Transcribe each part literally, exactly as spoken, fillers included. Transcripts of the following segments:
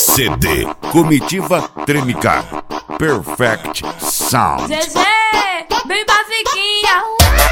C D Comitiva Tremicar Perfect Sound. Zezé, bem basiquinha.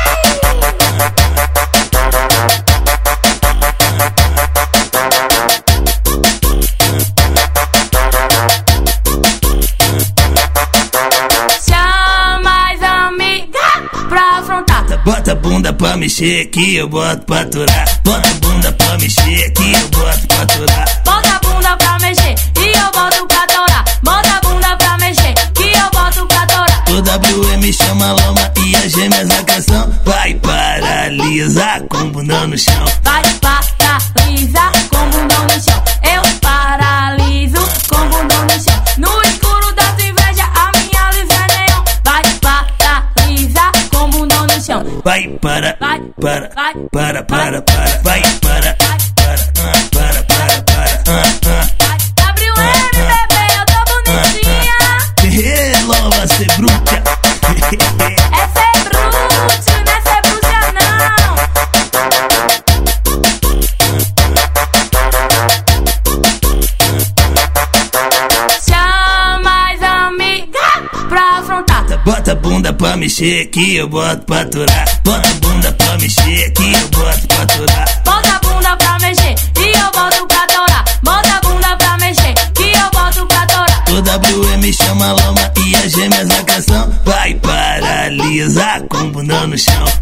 Chama as amigas pra afrontar. Bota a bunda pra mexer que eu boto pra aturar. Bota a bunda pra mexer que eu boto pra aturar. Bota a bunda pra mexer e eu boto pra torar. Bota a bunda pra mexer que eu boto pra torar. O W M chama a loma e as gêmeas na canção. Vai paralisar com o bundão no chão. Vai paralisar com o bundão no chão. Eu paraliso com o bundão no chão. No escuro da tua inveja a minha luz é neon. Vai paralisar com o bundão no chão. Vai para, Vai, para, vai, para, para, para. Vai para, para, ah, para, para, para, ah, ah. W M, bebê, eu tô bonitinha. É, lova, cê bruta. Essa é brute, não é ser bruxa não. Chama as amigas pra afrontar. Bota a bunda pra mexer que eu boto pra aturar. Bota a bunda pra mexer que eu boto pra aturar. Bota a bunda pra mexer e eu boto pra torar. Bota a bunda pra mexer que eu boto pra torar. O W M chama a loma e as gêmeas na canção. Vai paralisar com o bundão no chão.